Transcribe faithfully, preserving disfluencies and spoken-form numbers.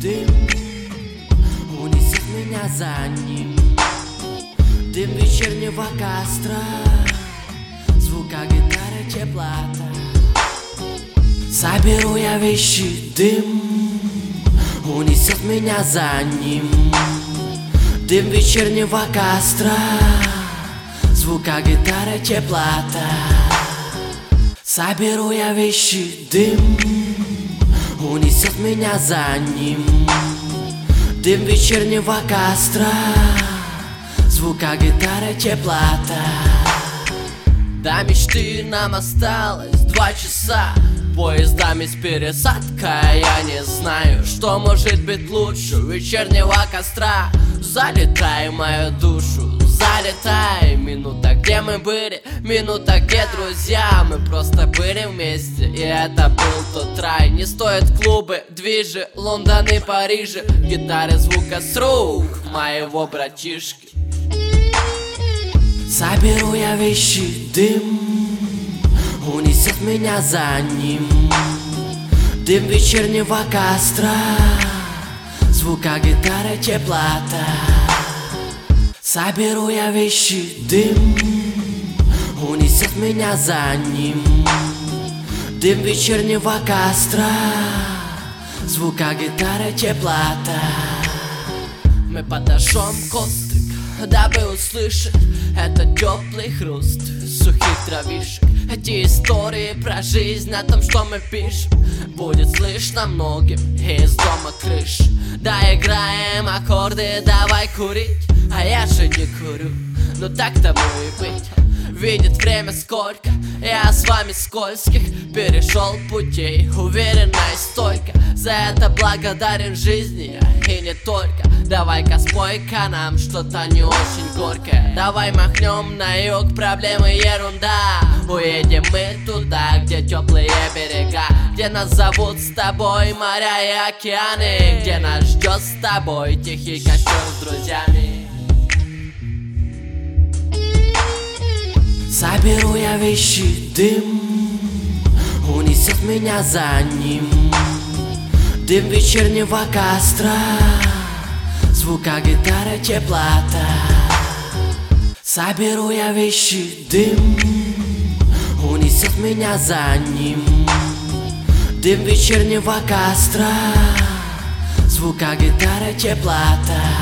дым унесет меня за ним. Дым вечернего костра, звука гитары, теплота. Соберу я вещи, дым унесет меня за ним. Дым вечернего костра, звука гитары, теплота. Соберу я вещи, дым унесет меня за ним. Дым вечернего костра, звука гитары, теплота. До мечты нам осталось два часа. Поездами с пересадкой я не знаю, что может быть лучше вечернего костра. Залетай в мою душу, залетай. Минута, где мы были, минута, где друзья. Мы просто были вместе, и это был тот рай. Не стоит клубы, движи, Лондон и Парижи. Гитары, звука с рук моего братишки. Соберу я вещи, дым унесет меня за ним. Дым вечернего костра, звука гитары, теплота. Соберу я вещи, дым унесет меня за ним. Дым вечернего костра, звука гитары, теплота. Мы подожжем кострик, дабы услышать этот теплый хруст сухих травишек. Эти истории про жизнь, о том, что мы пишем, будет слышно многим из дома крыш. Да, играем аккорды, давай курить. А я же не курю, ну так тому и быть. Видит время сколько я с вами скользких перешел путей, уверенно и стойко. За это благодарен жизни я, и не только. Давай-ка спой-ка нам что-то не очень горькое. Давай махнем на юг, проблемы ерунда. Уедем мы туда, где теплые берега, где нас зовут с тобой моря и океаны, где нас ждет с тобой тихий костер с друзьями. Соберу я вещи, дым унесет меня за ним. Дым вечернего костра, звука гитары, теплота. Соберу я вещи, дым унесет меня за ним. Дым вечернего костра, звука гитары, теплота.